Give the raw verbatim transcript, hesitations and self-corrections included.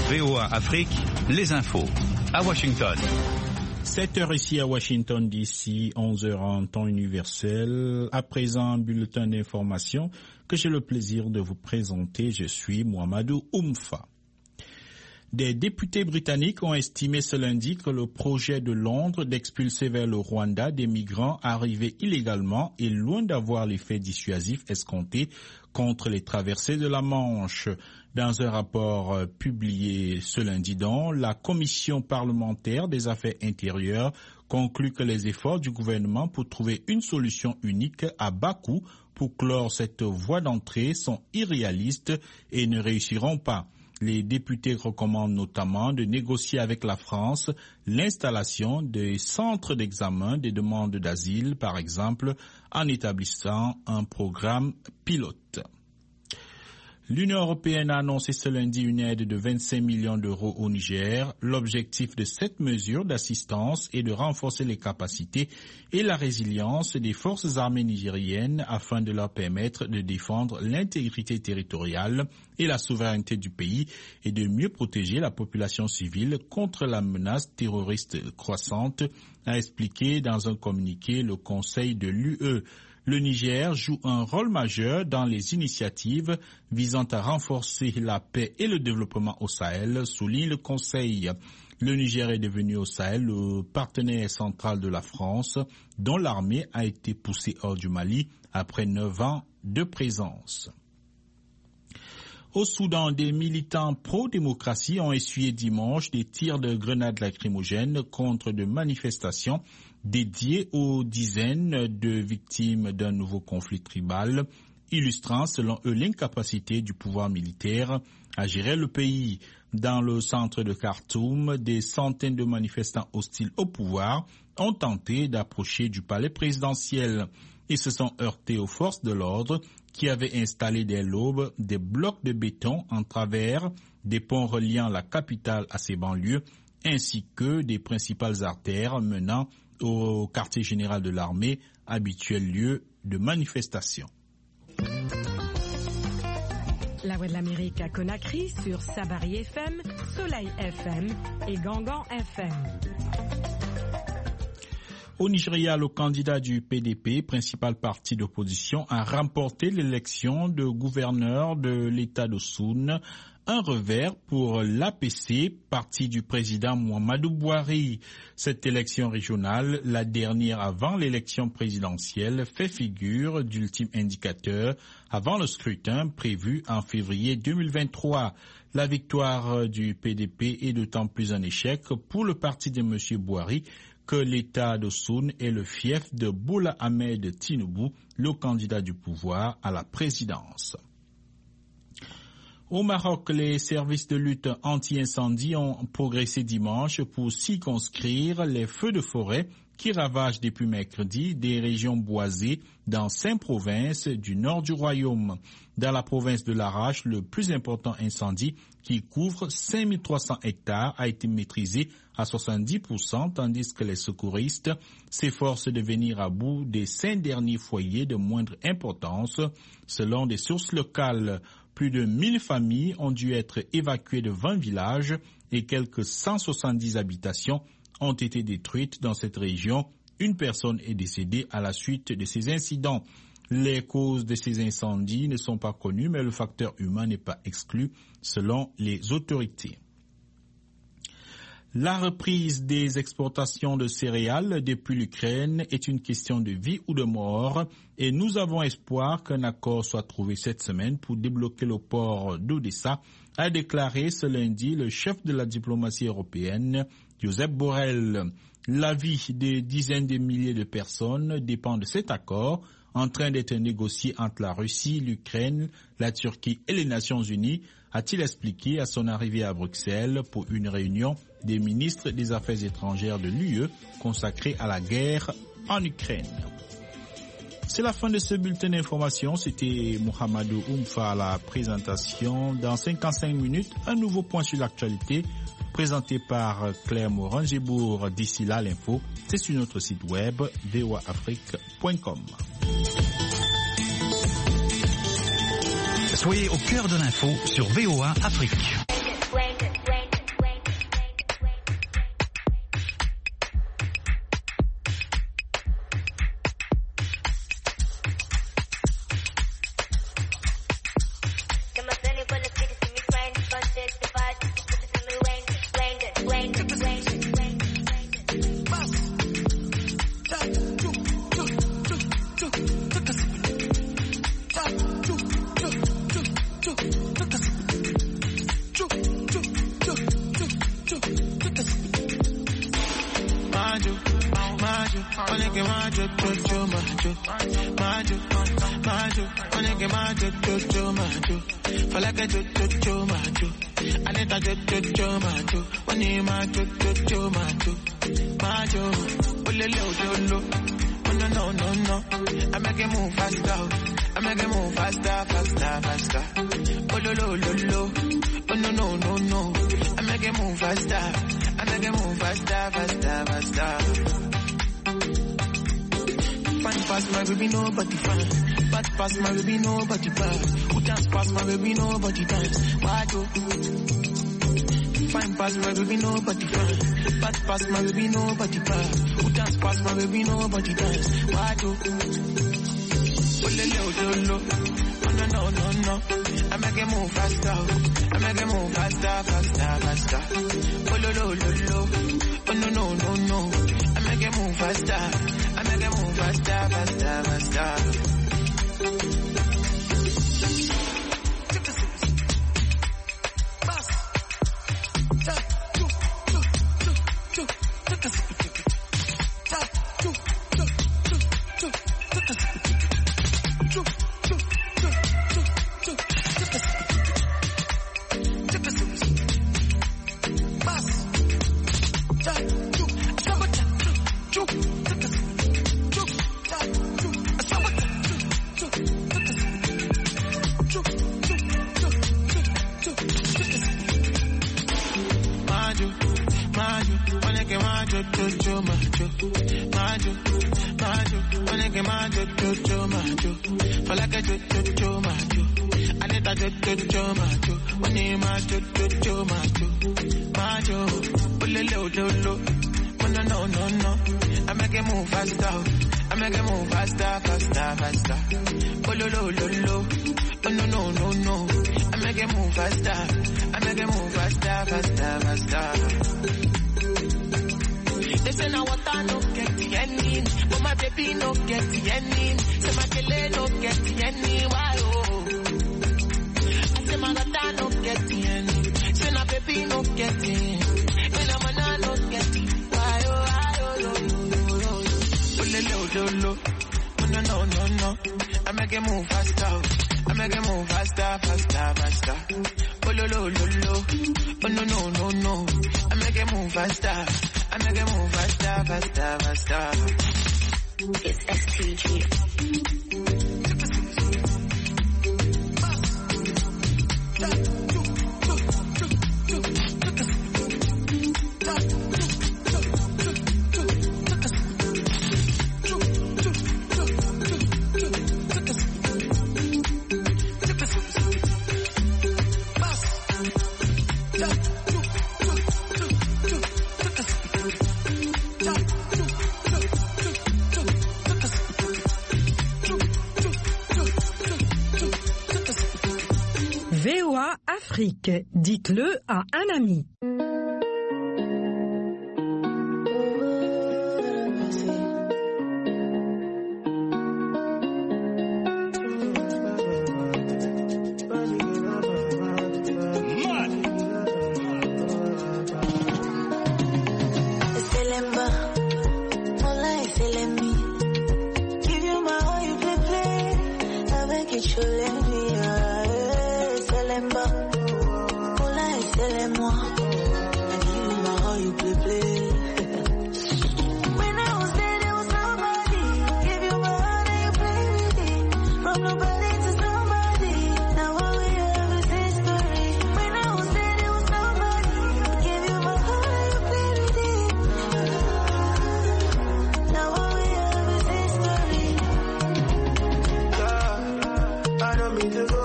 V O A Afrique, les infos. À Washington. sept heures ici à Washington D C, onze heures en temps universel. À présent, un bulletin d'information que j'ai le plaisir de vous présenter. Je suis Mohamedou Oumfa. Des députés britanniques ont estimé ce lundi que le projet de Londres d'expulser vers le Rwanda des migrants arrivés illégalement est loin d'avoir l'effet dissuasif escompté contre les traversées de la Manche. Dans un rapport euh, publié ce lundi donc, la Commission parlementaire des affaires intérieures conclut que les efforts du gouvernement pour trouver une solution unique à bas coût pour clore cette voie d'entrée sont irréalistes et ne réussiront pas. Les députés recommandent notamment de négocier avec la France l'installation des centres d'examen des demandes d'asile, par exemple, en établissant un programme pilote. L'Union européenne a annoncé ce lundi une aide de vingt-cinq millions d'euros au Niger. L'objectif de cette mesure d'assistance est de renforcer les capacités et la résilience des forces armées nigériennes afin de leur permettre de défendre l'intégrité territoriale et la souveraineté du pays et de mieux protéger la population civile contre la menace terroriste croissante, a expliqué dans un communiqué le Conseil de l'U E. Le Niger joue un rôle majeur dans les initiatives visant à renforcer la paix et le développement au Sahel, souligne le Conseil. Le Niger est devenu au Sahel le partenaire central de la France, dont l'armée a été poussée hors du Mali après neuf ans de présence. Au Soudan, des militants pro-démocratie ont essuyé dimanche des tirs de grenades lacrymogènes contre de manifestations dédiées aux dizaines de victimes d'un nouveau conflit tribal, illustrant selon eux l'incapacité du pouvoir militaire à gérer le pays. Dans le centre de Khartoum, des centaines de manifestants hostiles au pouvoir ont tenté d'approcher du palais présidentiel. Ils se sont heurtés aux forces de l'ordre qui avaient installé dès l'aube des blocs de béton en travers des ponts reliant la capitale à ses banlieues, ainsi que des principales artères menant au quartier général de l'armée, habituel lieu de manifestation. La Voix de l'Amérique à Conakry sur Sabari F M, Soleil F M et Gangan F M. Au Nigeria, le candidat du P D P, principal parti d'opposition, a remporté l'élection de gouverneur de l'État de Soun, un revers pour l'A P C, parti du président Muhammadu Buhari. Cette élection régionale, la dernière avant l'élection présidentielle, fait figure d'ultime indicateur avant le scrutin prévu en février deux mille vingt-trois. La victoire du P D P est d'autant plus un échec pour le parti de M. Buhari que l'État de Soun est le fief de Bola Ahmed Tinubu, le candidat du pouvoir à la présidence. Au Maroc, les services de lutte anti-incendie ont progressé dimanche pour circonscrire les feux de forêt qui ravagent depuis mercredi des régions boisées dans cinq provinces du nord du royaume. Dans la province de l'Arache, le plus important incendie, qui couvre cinq mille trois cents hectares, a été maîtrisé à soixante-dix pour cent, tandis que les secouristes s'efforcent de venir à bout des cinq derniers foyers de moindre importance. Selon des sources locales, plus de mille familles ont dû être évacuées de vingt villages et quelques cent soixante-dix habitations ont été détruites dans cette région. Une personne est décédée à la suite de ces incidents. Les causes de ces incendies ne sont pas connues, mais le facteur humain n'est pas exclu selon les autorités. La reprise des exportations de céréales depuis l'Ukraine est une question de vie ou de mort et nous avons espoir qu'un accord soit trouvé cette semaine pour débloquer le port d'Odessa, a déclaré ce lundi le chef de la diplomatie européenne, Josep Borrell. La vie des dizaines de milliers de personnes dépend de cet accord en train d'être négocié entre la Russie, l'Ukraine, la Turquie et les Nations Unies, a-t-il expliqué à son arrivée à Bruxelles pour une réunion des ministres des Affaires étrangères de l'U E consacrée à la guerre en Ukraine. C'est la fin de ce bulletin d'information. C'était Mohamedou Oumfa à la présentation. Dans cinquante-cinq minutes, un nouveau point sur l'actualité présenté par Claire Morin-Gébourg. D'ici là, l'info, c'est sur notre site web v o a afrique point com. Soyez au cœur de l'info sur V O A Afrique. wanna get my jo jo jo my jo, my jo, my jo, wanna get my jo jo jo my jo, feel like a jo jo jo my jo, I need a jo jo jo my jo, wanna my jo jo jo my jo, my jo, oh lo lo lo, oh no no no no, I make it move faster, I make it move faster, faster, faster, oh lo lo lo lo, oh no no no no, I make it move faster, I make it move faster, faster, faster. Fine pass my baby, nobody fine. Bad pass my baby, nobody bad. Who dance pass my baby, nobody dance. Why do? Fine pass my baby, nobody fine. Bad pass my baby, nobody bad. Who dance pass my baby, nobody dance. Why do? Oh lo lo lo lo, oh no no no no. I make it move faster, I make it move faster, faster, faster. Oh lo lo lo lo, oh no no no no. I make it move faster. I make it move faster, faster, faster. V O A Afrique, dites-le à un ami. Play, play.